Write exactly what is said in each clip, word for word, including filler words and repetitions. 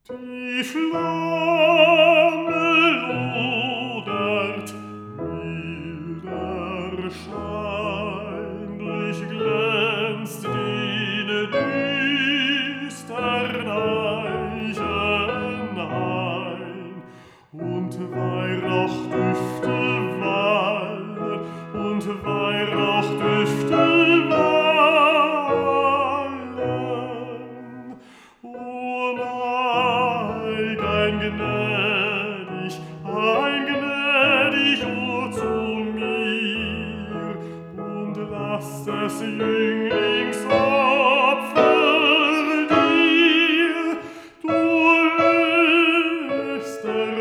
Die Flamme lodert, milder Schein durchglänzt den düstern Eichen hain, und Weihrauchdüfte wallen, und Weihrauchdüfte wallen. O neig, ein gnädig, ein gnädig Ohr zu mir, und lass des Jünglings Opfer dir, du höchster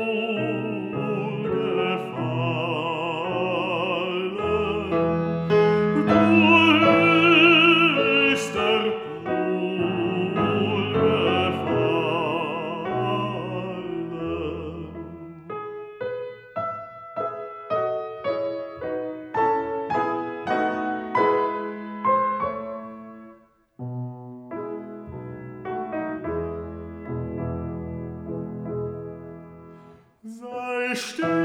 Wohlgefallen, du höchster Wohlgefallen. Sei still,